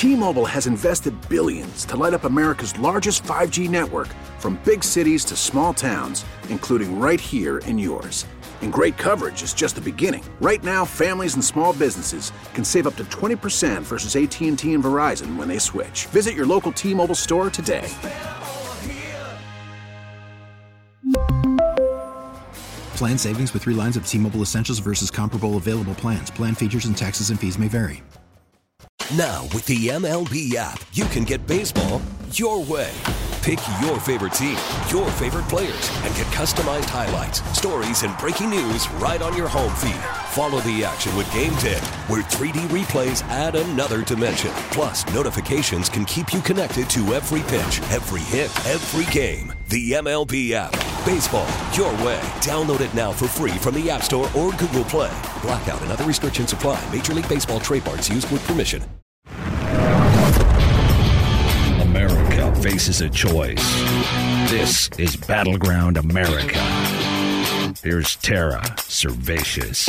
T-Mobile has invested billions to light up America's largest 5G network, from big cities to small towns, including right here in yours. And great coverage is just the beginning. Right now, families and small businesses can save up to 20% versus AT&T and Verizon when they switch. Visit your local T-Mobile store today. Plan savings with 3 lines of T-Mobile Essentials versus comparable available plans. Plan features and taxes and fees may vary. Now, with the MLB app, you can get baseball your way. Pick your favorite team, your favorite players, and get customized highlights, stories, and breaking news right on your home feed. Follow the action with Game Day, where 3D replays add another dimension. Plus, notifications can keep you connected to every pitch, every hit, every game. The MLB app. Baseball your way. Download it now for free from the App Store or Google Play. Blackout and other restrictions apply. Major League Baseball trademarks used with permission. America faces a choice. This is Battleground America. Here's Tara Servatius.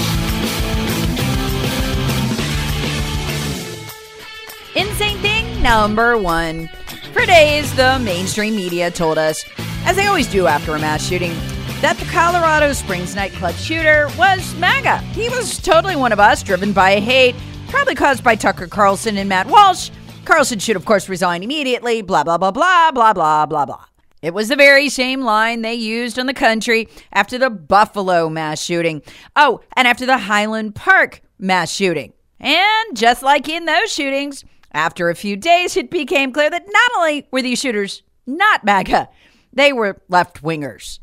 Insane thing number 1. For days, the mainstream media told us, as they always do after a mass shooting, that the Colorado Springs nightclub shooter was MAGA. He was totally one of us, driven by hate, probably caused by Tucker Carlson and Matt Walsh. Carlson should, of course, resign immediately, blah, blah, blah, blah, blah, blah, blah, blah. It was the very same line they used on the country after the Buffalo mass shooting. Oh, and after the Highland Park mass shooting. And just like in those shootings, after a few days, it became clear that not only were these shooters not MAGA, they were left-wingers.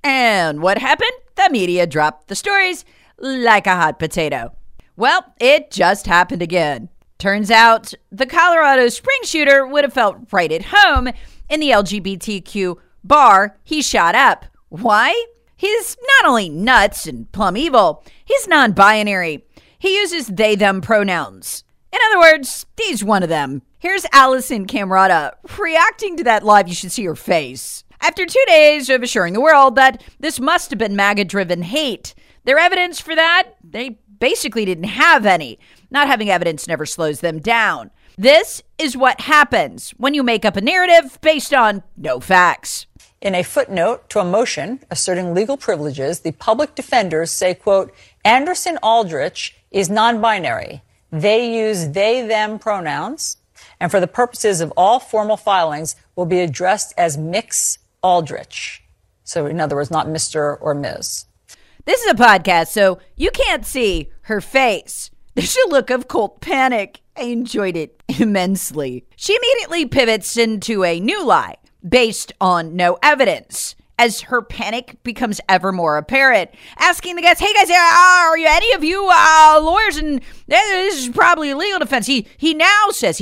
And what happened? The media dropped the stories like a hot potato. Well, it just happened again. Turns out the Colorado Springs shooter would have felt right at home in the LGBTQ bar he shot up. Why? He's not only nuts and plumb evil, he's non-binary. He uses they-them pronouns. In other words, he's one of them. Here's Allison Camerata reacting to that live. You should see her face. After 2 days of assuring the world that this must have been MAGA-driven hate, their evidence for that, they basically didn't have any. Not having evidence never slows them down. This is what happens when you make up a narrative based on no facts. In a footnote to a motion asserting legal privileges, the public defenders say, quote, Anderson Aldrich is non-binary. They use they-them pronouns, and for the purposes of all formal filings will be addressed as Mix Aldrich. So in other words, not Mr. or Ms. This is a podcast, so you can't see her face. There's a look of cold panic. I enjoyed it immensely. She immediately pivots into a new lie based on no evidence as her panic becomes ever more apparent, asking the guests, hey guys, are you any of you lawyers? And this is probably a legal defense. He now says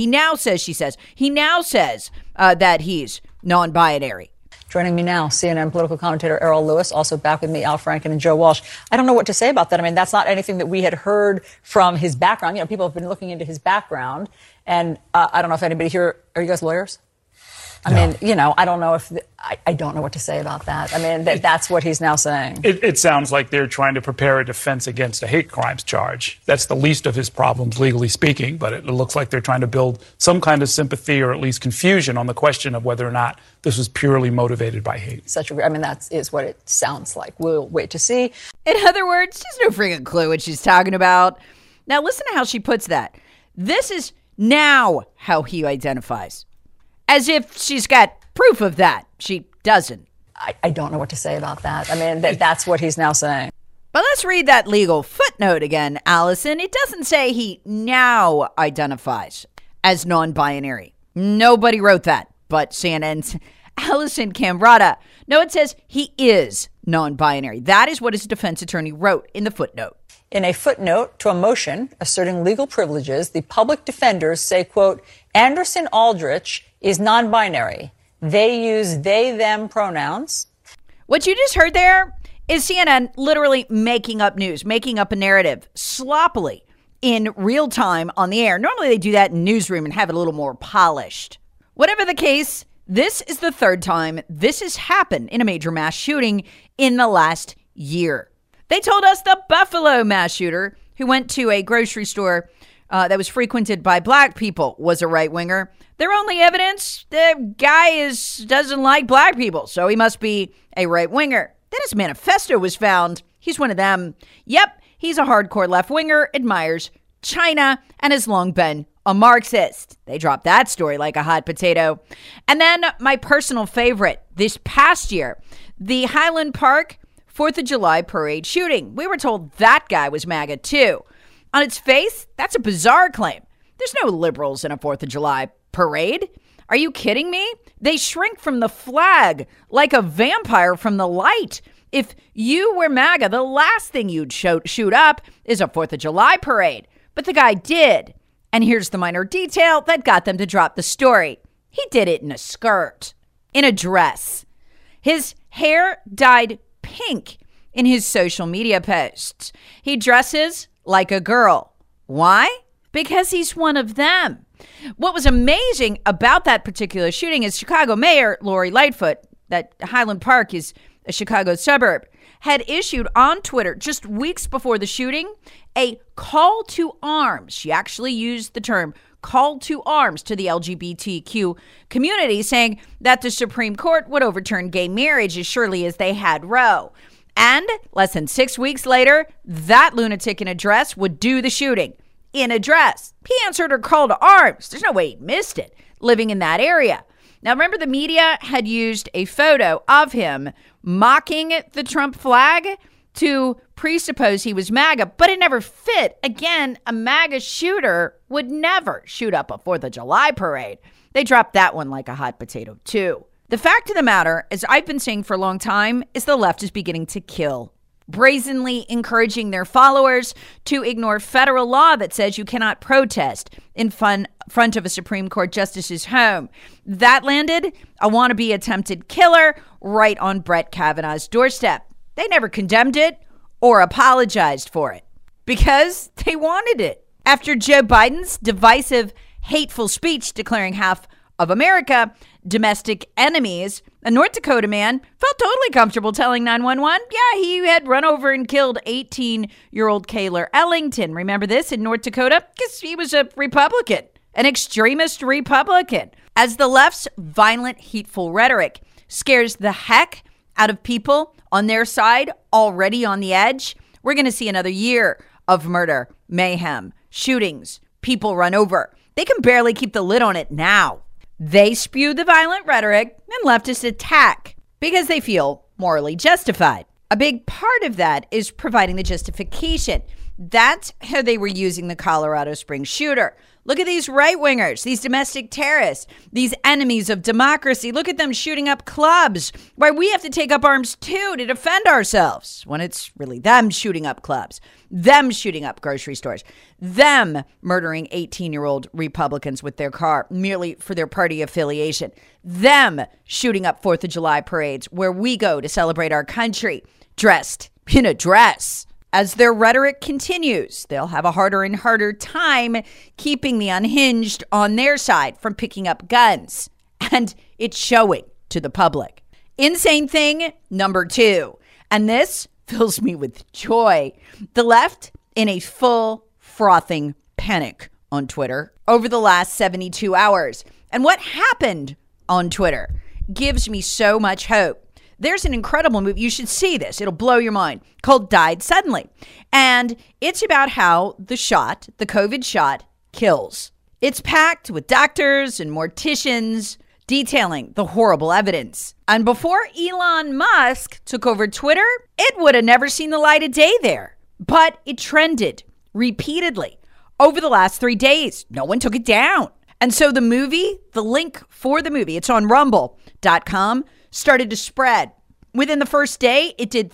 that he's non-binary. Joining me now, CNN political commentator Errol Lewis, also back with me, Al Franken and Joe Walsh. I don't know what to say about that. I mean, that's not anything that we had heard from his background. You know, people have been looking into his background, and I don't know if anybody here, are you guys lawyers? I mean, you know, I don't know if, I don't know what to say about that. I mean, that's what he's now saying. It sounds like they're trying to prepare a defense against a hate crimes charge. That's the least of his problems, legally speaking, but it looks like they're trying to build some kind of sympathy or at least confusion on the question of whether or not this was purely motivated by hate. That is what it sounds like. We'll wait to see. In other words, she's no freaking clue what she's talking about. Now, listen to how she puts that. This is now how he identifies. As if she's got proof of that. She doesn't. I don't know what to say about that. I mean, that's what he's now saying. But let's read that legal footnote again, Allison. It doesn't say he now identifies as non-binary. Nobody wrote that but CNN's Allison Camerata. No, it says he is non-binary. That is what his defense attorney wrote in the footnote. In a footnote to a motion asserting legal privileges, the public defenders say, quote, Anderson Aldrich is non-binary. They use they-them pronouns. What you just heard there is CNN literally making up news, making up a narrative sloppily in real time on the air. Normally they do that in newsroom and have it a little more polished. Whatever the case, this is the third time this has happened in a major mass shooting in the last year. They told us the Buffalo mass shooter who went to a grocery store that was frequented by black people was a right-winger. Their only evidence, the guy doesn't like black people, so he must be a right-winger. Then his manifesto was found. He's one of them. Yep, he's a hardcore left-winger, admires China, and has long been a Marxist. They dropped that story like a hot potato. And then my personal favorite this past year, the Highland Park 4th of July parade shooting. We were told that guy was MAGA too. On its face, that's a bizarre claim. There's no liberals in a 4th of July parade. Are you kidding me? They shrink from the flag like a vampire from the light. If you were MAGA, the last thing you'd shoot up is a 4th of July parade. But the guy did. And here's the minor detail that got them to drop the story. He did it in a skirt, in a dress. His hair dyed pink in his social media posts. He dresses like a girl. Why? Because he's one of them. What was amazing about that particular shooting is Chicago Mayor Lori Lightfoot, that Highland Park is a Chicago suburb, had issued on Twitter just weeks before the shooting a call to arms. She actually used the term call to arms to the LGBTQ community, saying that the Supreme Court would overturn gay marriage as surely as they had Roe. And less than 6 weeks later, that lunatic in a dress would do the shooting in a dress. He answered her call to arms. There's no way he missed it, living in that area. Now, remember, the media had used a photo of him mocking the Trump flag to presuppose he was MAGA, but it never fit. Again, a MAGA shooter would never shoot up a 4th of July parade. They dropped that one like a hot potato, too. The fact of the matter, as I've been saying for a long time, is the left is beginning to kill, brazenly encouraging their followers to ignore federal law that says you cannot protest in front of a Supreme Court justice's home. That landed a wannabe attempted killer right on Brett Kavanaugh's doorstep. They never condemned it or apologized for it because they wanted it. After Joe Biden's divisive, hateful speech declaring half of America domestic enemies, a North Dakota man felt totally comfortable telling 911, yeah, he had run over and killed 18-year-old Kayler Ellington. Remember this in North Dakota? Because he was a Republican, an extremist Republican. As the left's violent, hateful rhetoric scares the heck out of people on their side already on the edge, we're going to see another year of murder, mayhem, shootings, people run over. They can barely keep the lid on it now. They spew the violent rhetoric and leftist attack because they feel morally justified. A big part of that is providing the justification. That's how they were using the Colorado Springs shooter. Look at these right-wingers, these domestic terrorists, these enemies of democracy. Look at them shooting up clubs. Why we have to take up arms too to defend ourselves when it's really them shooting up clubs, them shooting up grocery stores, them murdering 18-year-old Republicans with their car merely for their party affiliation, them shooting up 4th of July parades where we go to celebrate our country dressed in a dress. As their rhetoric continues, they'll have a harder and harder time keeping the unhinged on their side from picking up guns. And it's showing to the public. Insane thing number 2. And this fills me with joy. The left in a full frothing panic on Twitter over the last 72 hours. And what happened on Twitter gives me so much hope. There's an incredible movie. You should see this. It'll blow your mind, called Died Suddenly. And it's about how the COVID shot, kills. It's packed with doctors and morticians detailing the horrible evidence. And before Elon Musk took over Twitter, it would have never seen the light of day there. But it trended repeatedly over the last 3 days. No one took it down. And so the movie, the link for the movie, it's on rumble.com, started to spread. Within the first day, it did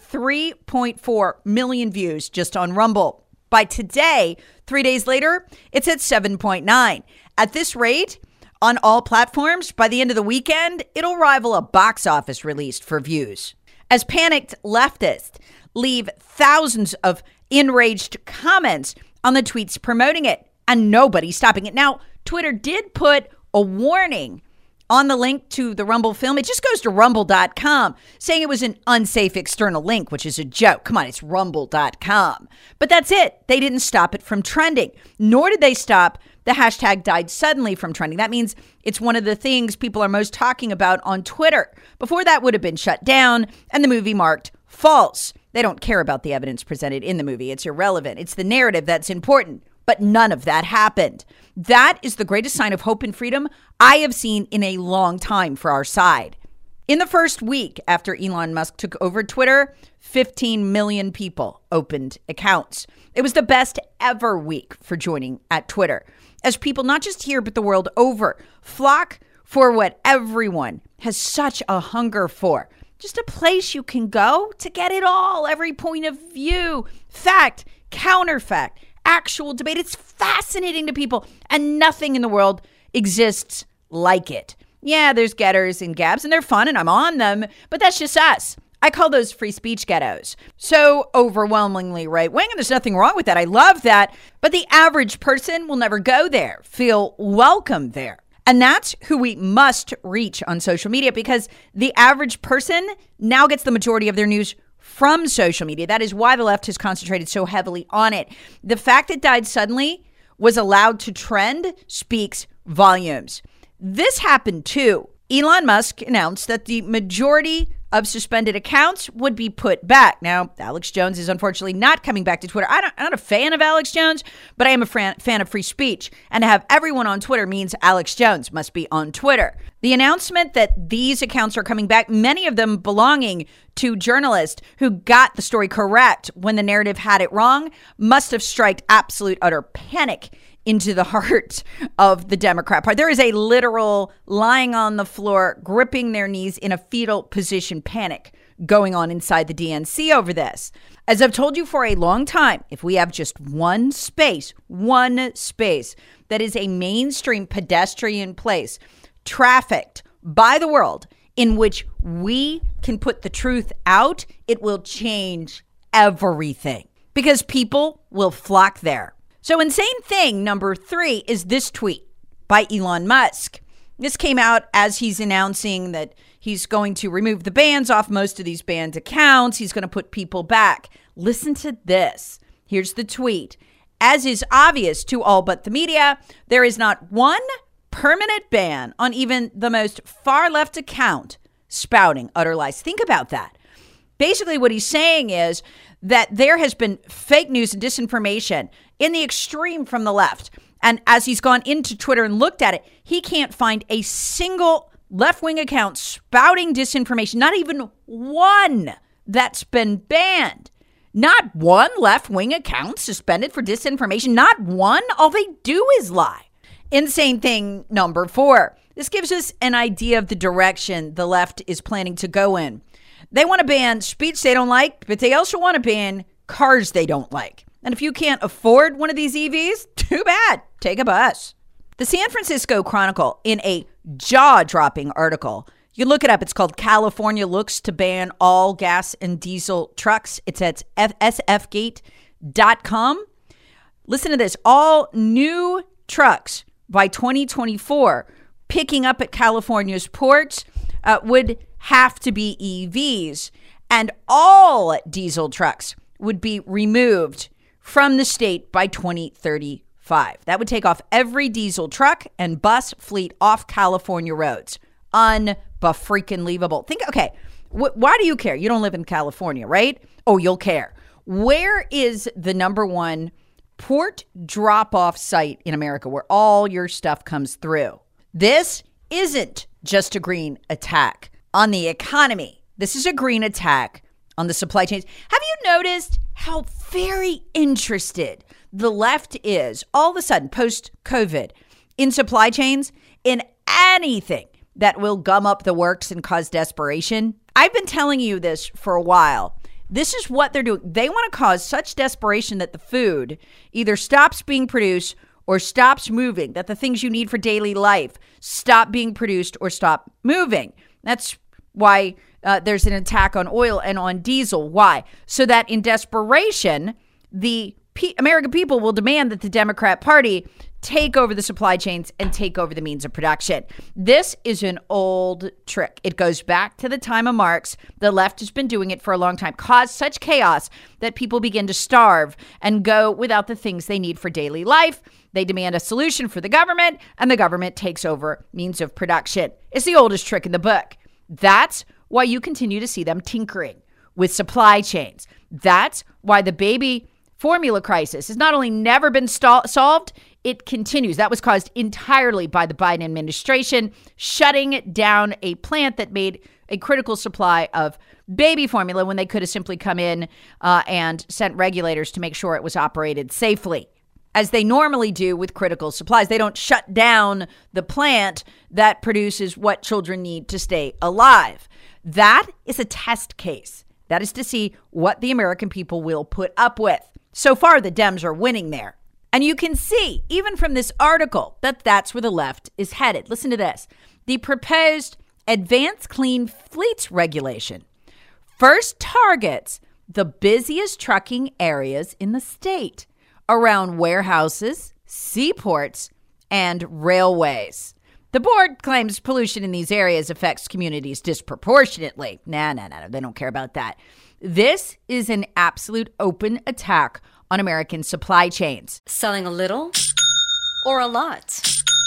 3.4 million views just on Rumble. By today, 3 days later, it's at 7.9. At this rate, on all platforms, by the end of the weekend, it'll rival a box office release for views. As panicked leftists leave thousands of enraged comments on the tweets promoting it, and nobody's stopping it. Now, Twitter did put a warning on the link to the Rumble film. It just goes to rumble.com saying it was an unsafe external link, which is a joke. Come on, it's rumble.com. But that's it. They didn't stop it from trending, nor did they stop the hashtag died suddenly from trending. That means it's one of the things people are most talking about on Twitter. Before that would have been shut down and the movie marked false. They don't care about the evidence presented in the movie. It's irrelevant. It's the narrative that's important. But none of that happened. That is the greatest sign of hope and freedom I have seen in a long time for our side. In the first week after Elon Musk took over Twitter, 15 million people opened accounts. It was the best ever week for joining at Twitter, as people not just here but the world over flock for what everyone has such a hunger for. Just a place you can go to get it all, every point of view, fact, counterfact, actual debate. It's fascinating to people, and nothing in the world exists like it. Yeah, there's getters and gabs, and they're fun, and I'm on them, but that's just us. I call those free speech ghettos. So overwhelmingly right-wing, and there's nothing wrong with that. I love that. But the average person will never go there, feel welcome there. And that's who we must reach on social media, because the average person now gets the majority of their news from social media. That is why the left has concentrated so heavily on it. The fact it died suddenly was allowed to trend speaks volumes. This happened too. Elon Musk announced that the majority of suspended accounts would be put back. Now, Alex Jones is unfortunately not coming back to Twitter. I'm not a fan of Alex Jones, but I am a fan of free speech. And to have everyone on Twitter means Alex Jones must be on Twitter. The announcement that these accounts are coming back, many of them belonging to journalists who got the story correct when the narrative had it wrong, must have struck absolute utter panic into the heart of the Democrat Party. There is a literal lying on the floor, gripping their knees in a fetal position panic going on inside the DNC over this. As I've told you for a long time, if we have just one space that is a mainstream pedestrian place, trafficked by the world, in which we can put the truth out, it will change everything, because people will flock there. So insane thing number 3 is this tweet by Elon Musk. This came out as he's announcing that he's going to remove the bans off most of these banned accounts. He's going to put people back. Listen to this. Here's the tweet. As is obvious to all but the media, there is not one permanent ban on even the most far left account spouting utter lies. Think about that. Basically, what he's saying is that there has been fake news and disinformation in the extreme from the left. And as he's gone into Twitter and looked at it, he can't find a single left-wing account spouting disinformation, not even one that's been banned. Not one left-wing account suspended for disinformation, not one. All they do is lie. Insane thing number 4. This gives us an idea of the direction the left is planning to go in. They want to ban speech they don't like, but they also want to ban cars they don't like. And if you can't afford one of these EVs, too bad. Take a bus. The San Francisco Chronicle, in a jaw-dropping article, you look it up. It's called California Looks to Ban All Gas and Diesel Trucks. It's at sfgate.com. Listen to this. All new trucks by 2024 picking up at California's ports would have to be EVs, and all diesel trucks would be removed from the state by 2035. That would take off every diesel truck and bus fleet off California roads. Unbefreaking-leavable. Think, okay, why do you care? You don't live in California, right? Oh, you'll care. Where is the number one port drop-off site in America where all your stuff comes through? This isn't just a green attack on the economy. This is a green attack on the supply chains. Have you noticed how very interested the left is all of a sudden post-COVID in supply chains, in anything that will gum up the works and cause desperation? I've been telling you this for a while. This is what they're doing. They want to cause such desperation that the food either stops being produced or stops moving, that the things you need for daily life stop being produced or stop moving. That's why there's an attack on oil and on diesel. Why? So that in desperation, the American people will demand that the Democrat Party take over the supply chains and take over the means of production. This is an old trick. It goes back to the time of Marx. The left has been doing it for a long time, caused such chaos that people begin to starve and go without the things they need for daily life. They demand a solution for the government, and the government takes over means of production. It's the oldest trick in the book. That's why you continue to see them tinkering with supply chains. That's why the baby formula crisis has not only never been solved, it continues. That was caused entirely by the Biden administration shutting down a plant that made a critical supply of baby formula when they could have simply come in and sent regulators to make sure it was operated safely, as they normally do with critical supplies. They don't shut down the plant that produces what children need to stay alive. That is a test case. That is to see what the American people will put up with. So far, the Dems are winning there. And you can see, even from this article, that that's where the left is headed. Listen to this. The proposed Advanced Clean Fleets regulation first targets the busiest trucking areas in the state around warehouses, seaports, and railways. The board claims pollution in these areas affects communities disproportionately. No, they don't care about that. This is an absolute open attack on American supply chains. Selling a little or a lot?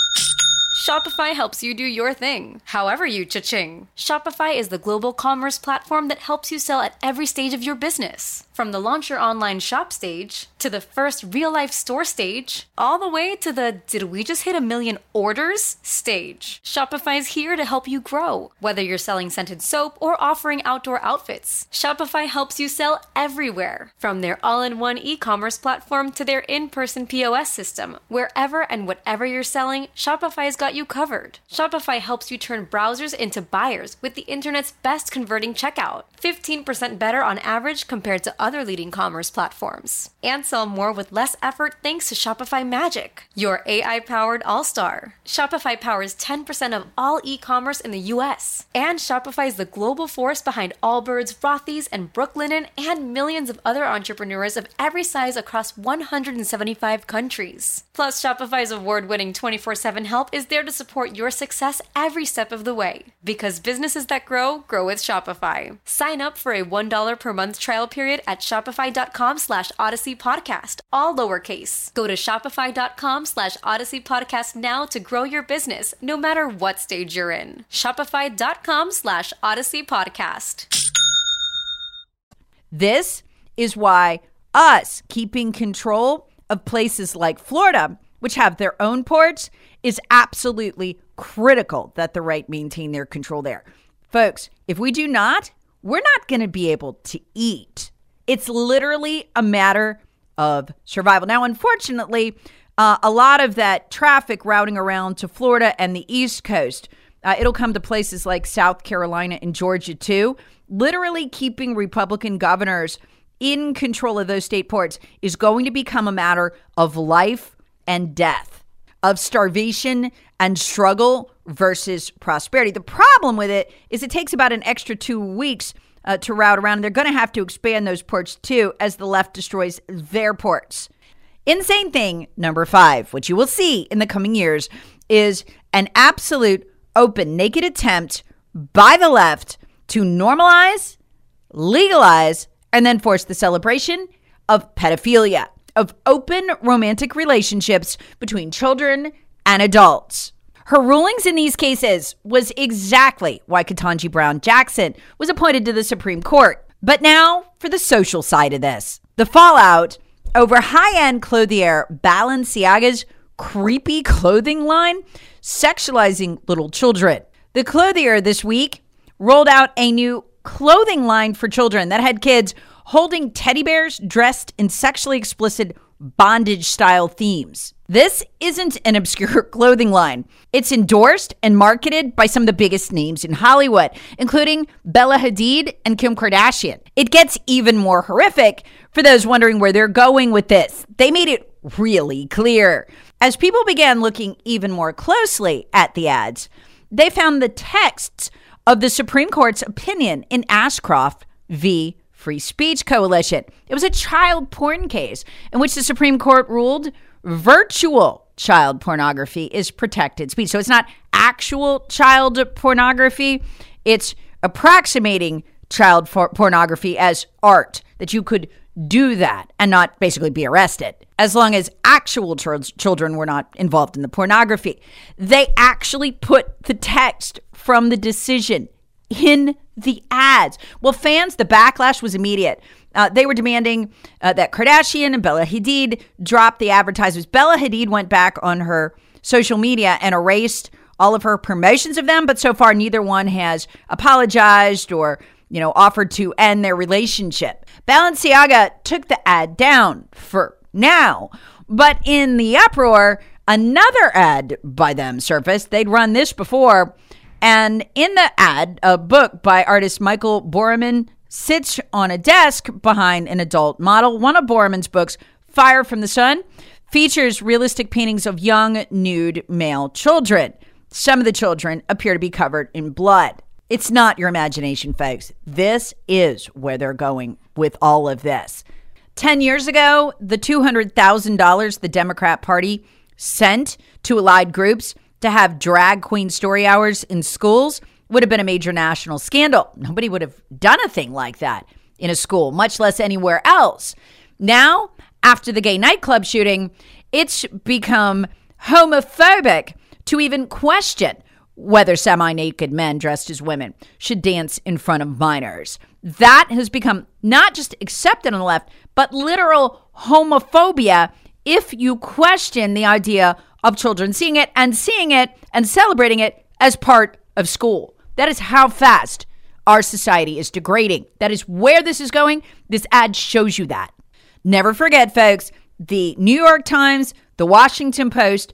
Shopify helps you do your thing, however you cha-ching. Shopify is the global commerce platform that helps you sell at every stage of your business. From the launch your online shop stage, to the first real-life store stage, all the way to the did we just hit 1 million orders stage. Shopify's here to help you grow. Whether you're selling scented soap or offering outdoor outfits, Shopify helps you sell everywhere. From their all-in-one e-commerce platform to their in-person POS system, wherever and whatever you're selling, Shopify's got you covered. Shopify helps you turn browsers into buyers with the internet's best converting checkout. 15% better on average compared to other leading commerce platforms. And sell more with less effort thanks to Shopify Magic, your AI-powered all-star. Shopify powers 10% of all e-commerce in the US. And Shopify is the global force behind Allbirds, Rothy's, and Brooklinen, and millions of other entrepreneurs of every size across 175 countries. Plus, Shopify's award-winning 24/7 help is there to support your success every step of the way. Because businesses that grow, grow with Shopify. Sign up for a $1 per month trial period at shopify.com/Odyssey Podcast, all lowercase. Go to shopify.com/Odyssey Podcast now to grow your business, no matter what stage you're in. Shopify.com/Odyssey Podcast. This is why us keeping control of places like Florida, which have their own ports, is absolutely critical that the right maintain their control there. Folks, if we do not, we're not going to be able to eat. It's literally a matter of survival. Now, unfortunately, a lot of that traffic routing around to Florida and the East Coast, it'll come to places like South Carolina and Georgia too. Literally keeping Republican governors in control of those state ports is going to become a matter of life and death, of starvation and struggle versus prosperity. The problem with it is it takes about an extra 2 weeks to route around. They're going to have to expand those ports too as the left destroys their ports. Insane thing number 5, which you will see in the coming years, is an absolute open, naked attempt by the left to normalize, legalize, and then force the celebration of pedophilia, of open romantic relationships between children and adults. Her rulings in these cases was exactly why Ketanji Brown Jackson was appointed to the Supreme Court. But now for the social side of this. The fallout over high-end clothier Balenciaga's creepy clothing line sexualizing little children. The clothier this week rolled out a new clothing line for children that had kids holding teddy bears dressed in sexually explicit bondage-style themes. This isn't an obscure clothing line. It's endorsed and marketed by some of the biggest names in Hollywood, including Bella Hadid and Kim Kardashian. It gets even more horrific for those wondering where they're going with this. They made it really clear. As people began looking even more closely at the ads, they found the texts of the Supreme Court's opinion in Ashcroft v. Free Speech Coalition. It was a child porn case in which the Supreme Court ruled virtual child pornography is protected speech. So it's not actual child pornography. It's approximating child pornography as art, that you could do that and not basically be arrested, as long as actual children were not involved in the pornography. They actually put the text from the decision in the ads. Well, fans, the backlash was immediate. They were demanding that Kardashian and Bella Hadid drop the advertisements. Bella Hadid went back on her social media and erased all of her promotions of them, but so far neither one has apologized or offered to end their relationship. Balenciaga took the ad down for now, but in the uproar, another ad by them surfaced. They'd run this before, and in the ad, a book by artist Michael Borman sits on a desk behind an adult model. One of Borman's books, Fire from the Sun, features realistic paintings of young, nude male children. Some of the children appear to be covered in blood. It's not your imagination, folks. This is where they're going with all of this. 10 years ago, the $200,000 the Democrat Party sent to allied groups to have drag queen story hours in schools would have been a major national scandal. Nobody would have done a thing like that in a school, much less anywhere else. Now, after the gay nightclub shooting, it's become homophobic to even question whether semi-naked men dressed as women should dance in front of minors. That has become not just accepted on the left, but literal homophobia if you question the idea of children seeing it and celebrating it as part of school. That is how fast our society is degrading. That is where this is going. This ad shows you that. Never forget, folks, the New York Times, the Washington Post,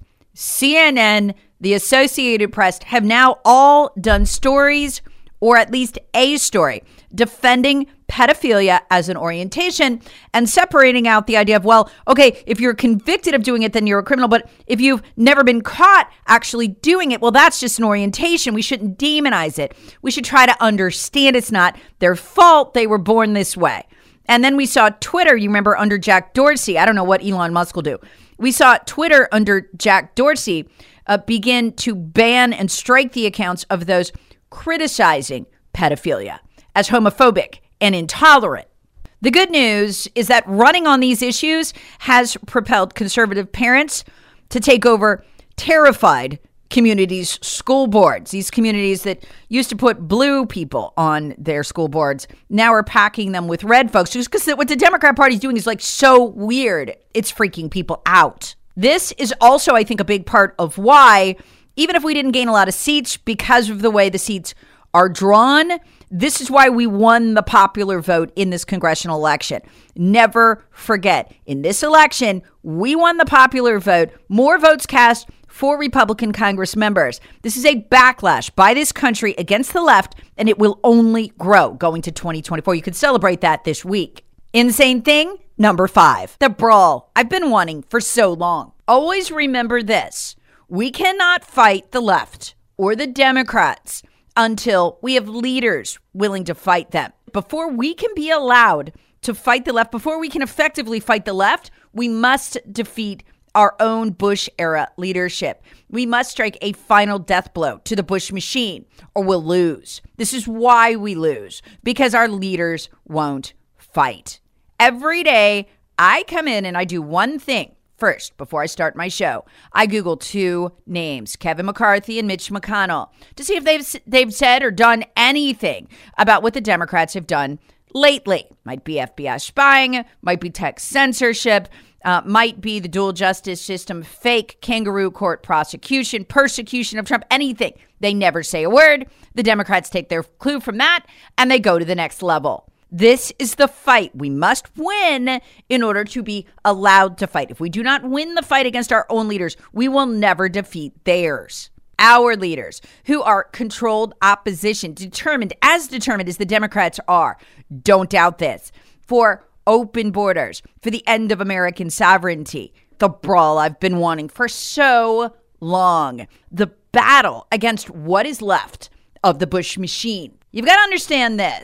CNN, the Associated Press have now all done stories, or at least a story, defending pedophilia as an orientation and separating out the idea of, well, okay, if you're convicted of doing it, then you're a criminal. But if you've never been caught actually doing it, well, that's just an orientation. We shouldn't demonize it. We should try to understand it's not their fault. They were born this way. And then we saw Twitter, you remember, under Jack Dorsey. I don't know what Elon Musk will do. We saw Twitter under Jack Dorsey begin to ban and strike the accounts of those criticizing pedophilia as homophobic and intolerant. The good news is that running on these issues has propelled conservative parents to take over terrified communities' school boards. These communities that used to put blue people on their school boards now are packing them with red folks, just because what the Democrat Party is doing is like so weird. It's freaking people out. This is also, I think, a big part of why, even if we didn't gain a lot of seats because of the way the seats are drawn, this is why we won the popular vote in this congressional election. Never forget, in this election, we won the popular vote, more votes cast for Republican Congress members. This is a backlash by this country against the left, and it will only grow going to 2024. You can celebrate that this week. Insane thing, number 5, the brawl I've been wanting for so long. Always remember this. We cannot fight the left or the Democrats until we have leaders willing to fight them. Before we can be allowed to fight the left, before we can effectively fight the left, we must defeat our own Bush-era leadership. We must strike a final death blow to the Bush machine, or we'll lose. This is why we lose, because our leaders won't fight. Every day, I come in and I do one thing. First, before I start my show, I Google 2 names, Kevin McCarthy and Mitch McConnell, to see if they've said or done anything about what the Democrats have done lately. Might be FBI spying, might be tech censorship, might be the dual justice system, fake kangaroo court prosecution, persecution of Trump, anything. They never say a word. The Democrats take their clue from that and they go to the next level. This is the fight we must win in order to be allowed to fight. If we do not win the fight against our own leaders, we will never defeat theirs. Our leaders, who are controlled opposition, determined as the Democrats are, don't doubt this, for open borders, for the end of American sovereignty, the brawl I've been wanting for so long, the battle against what is left of the Bush machine. You've got to understand this.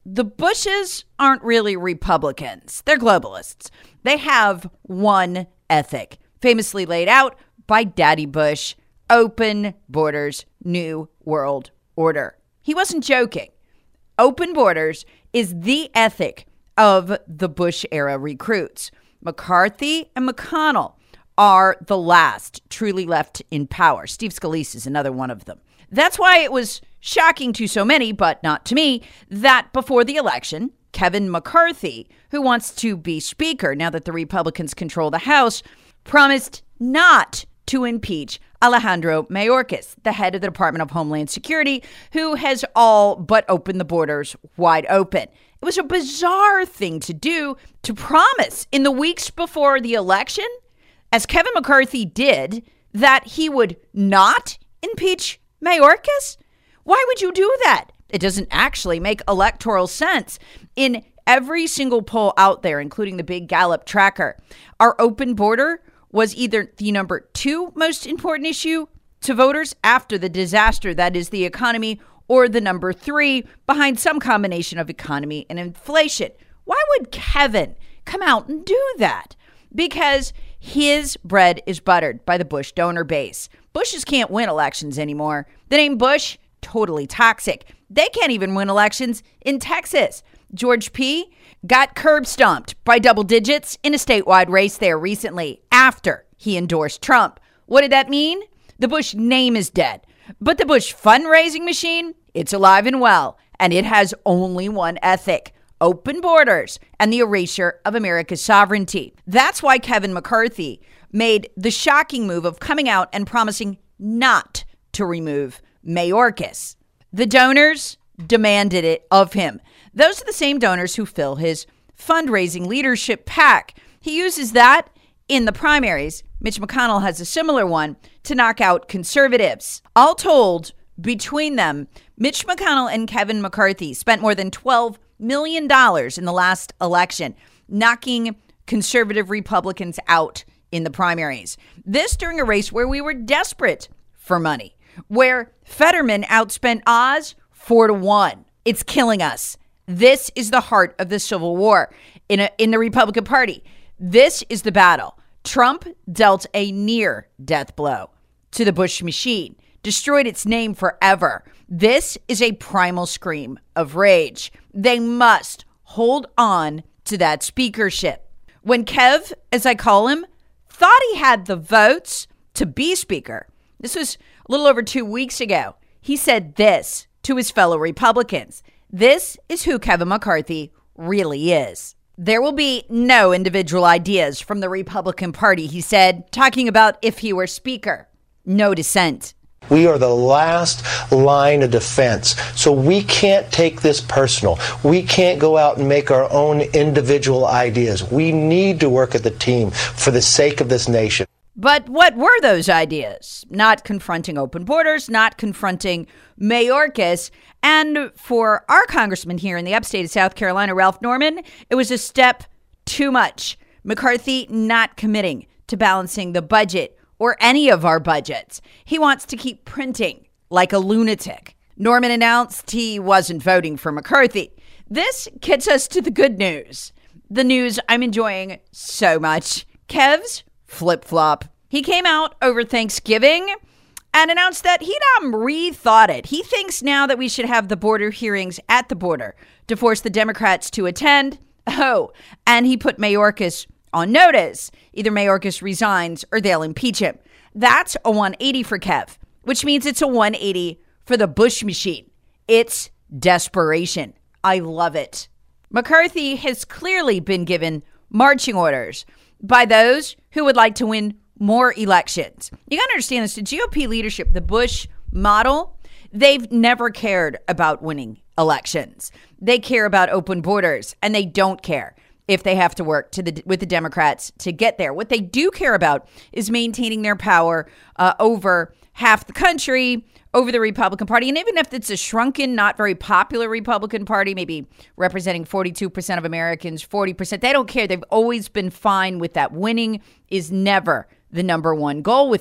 the Bushes aren't really Republicans. They're globalists. They have one ethic, famously laid out by Daddy Bush: open borders, new world order. He wasn't joking. Open borders is the ethic of the Bush-era recruits. McCarthy and McConnell are the last truly left in power. Steve Scalise is another one of them. That's why it was shocking to so many, but not to me, that before the election, Kevin McCarthy, who wants to be Speaker now that the Republicans control the House, promised not to impeach Alejandro Mayorkas, the head of the Department of Homeland Security, who has all but opened the borders wide open. It was a bizarre thing to do, to promise in the weeks before the election, as Kevin McCarthy did, that he would not impeach Mayorkas. Why would you do that? It doesn't actually make electoral sense. In every single poll out there, including the big Gallup tracker, our open border was either the number 2 most important issue to voters after the disaster that is the economy, or the number 3 behind some combination of economy and inflation. Why would Kevin come out and do that? Because his bread is buttered by the Bush donor base. Bushes can't win elections anymore. The name Bush, totally toxic. They can't even win elections in Texas. George P. got curb stomped by double digits in a statewide race there recently after he endorsed Trump. What did that mean? The Bush name is dead. But the Bush fundraising machine, it's alive and well. And it has only one ethic: open borders and the erasure of America's sovereignty. That's why Kevin McCarthy made the shocking move of coming out and promising not to remove Mayorkas. The donors demanded it of him. Those are the same donors who fill his fundraising leadership PAC. He uses that in the primaries. Mitch McConnell has a similar one to knock out conservatives. All told, between them, Mitch McConnell and Kevin McCarthy spent more than $12 million in the last election, knocking conservative Republicans out in the primaries. This during a race where we were desperate for money, where Fetterman outspent Oz 4-1. It's killing us. This is the heart of the Civil War in the Republican Party. This is the battle. Trump dealt a near death blow to the Bush machine, destroyed its name forever. This is a primal scream of rage. They must hold on to that speakership. When Kev, as I call him, thought he had the votes to be Speaker, this was a little over 2 weeks ago, he said this to his fellow Republicans: "This is who Kevin McCarthy really is." There will be no individual ideas from the Republican Party, he said, talking about if he were Speaker. No dissent. We are the last line of defense, so we can't take this personal. We can't go out and make our own individual ideas. We need to work as a team for the sake of this nation. But what were those ideas? Not confronting open borders, not confronting Mayorkas. And for our congressman here in the upstate of South Carolina, Ralph Norman, it was a step too much. McCarthy not committing to balancing the budget or any of our budgets. He wants to keep printing like a lunatic. Norman announced he wasn't voting for McCarthy. This gets us to the good news. The news I'm enjoying so much. Kev's flip-flop. He came out over Thanksgiving and announced that he'd rethought it. He thinks now that we should have the border hearings at the border to force the Democrats to attend. Oh, and he put Mayorkas on notice. Either Mayorkas resigns or they'll impeach him. That's a 180 for Kev, which means it's a 180 for the Bush machine. It's desperation. I love it. McCarthy has clearly been given marching orders by those who would like to win more elections. You got to understand this. The GOP leadership, the Bush model, they've never cared about winning elections. They care about open borders, and they don't care if they have to work with the Democrats to get there. What they do care about is maintaining their power over half the country, over the Republican Party. And even if it's a shrunken, not very popular Republican Party, maybe representing 42% of Americans, 40%, they don't care. They've always been fine with that. Winning is never the number one goal with them.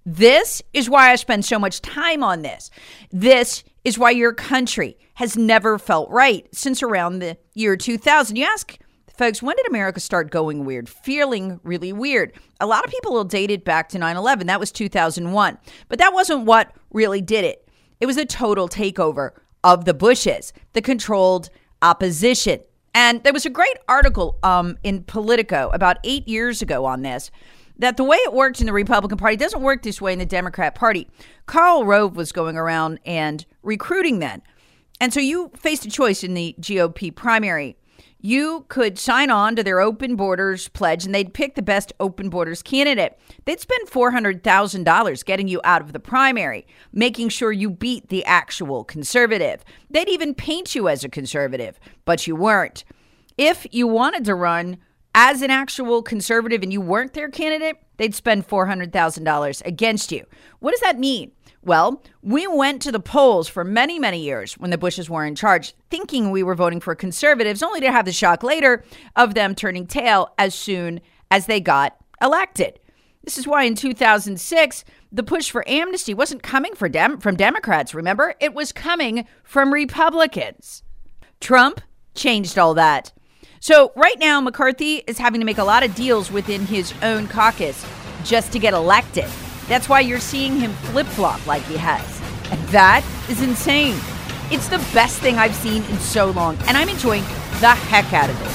This is why I spend so much time on this. This is why your country has never felt right since around the year 2000. You ask, folks, when did America start going weird, feeling really weird? A lot of people will date it back to 9/11. That was 2001. But that wasn't what really did it. It was a total takeover of the Bushes, the controlled opposition. And there was a great article in Politico about 8 years ago on this, that the way it worked in the Republican Party doesn't work this way in the Democrat Party. Karl Rove was going around and recruiting then. And so you faced a choice in the GOP primary. You could sign on to their open borders pledge, and they'd pick the best open borders candidate. They'd spend $400,000 getting you out of the primary, making sure you beat the actual conservative. They'd even paint you as a conservative, but you weren't. If you wanted to run as an actual conservative and you weren't their candidate, they'd spend $400,000 against you. What does that mean? Well, we went to the polls for many, many years when the Bushes were in charge, thinking we were voting for conservatives, only to have the shock later of them turning tail as soon as they got elected. This is why in 2006, the push for amnesty wasn't coming from Democrats, remember? It was coming from Republicans. Trump changed all that. So right now, McCarthy is having to make a lot of deals within his own caucus just to get elected. That's why you're seeing him flip-flop like he has. And that is insane. It's the best thing I've seen in so long, and I'm enjoying the heck out of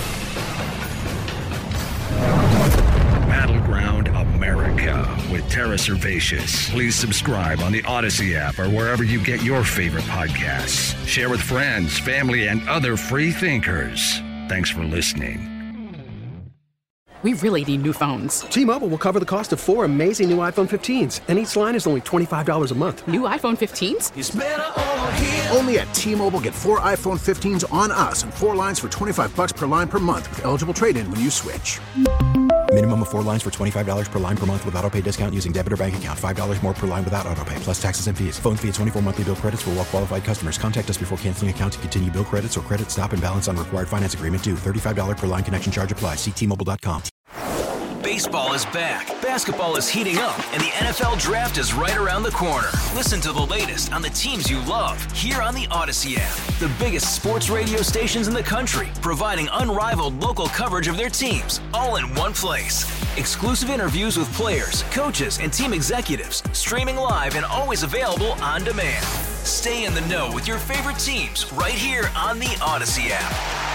it. Battleground America with Tara Servatius. Please subscribe on the Odyssey app or wherever you get your favorite podcasts. Share with friends, family, and other free thinkers. Thanks for listening. We really need new phones. T-Mobile will cover the cost of 4 amazing new iPhone 15s, and each line is only $25 a month. New iPhone 15s? It's better over here. Only at T-Mobile, get 4 iPhone 15s on us and 4 lines for $25 per line per month with eligible trade-in when you switch. Minimum of 4 lines for $25 per line per month with autopay discount using debit or bank account. $5 more per line without autopay, plus taxes and fees. Phone fee at 24 monthly bill credits for well-qualified customers. Contact us before canceling account to continue bill credits or credit stop and balance on required finance agreement due. $35 per line connection charge applies. See T-Mobile.com. Baseball is back, basketball is heating up, and the NFL Draft is right around the corner. Listen to the latest on the teams you love here on the Odyssey app. The biggest sports radio stations in the country, providing unrivaled local coverage of their teams, all in one place. Exclusive interviews with players, coaches, and team executives, streaming live and always available on demand. Stay in the know with your favorite teams right here on the Odyssey app.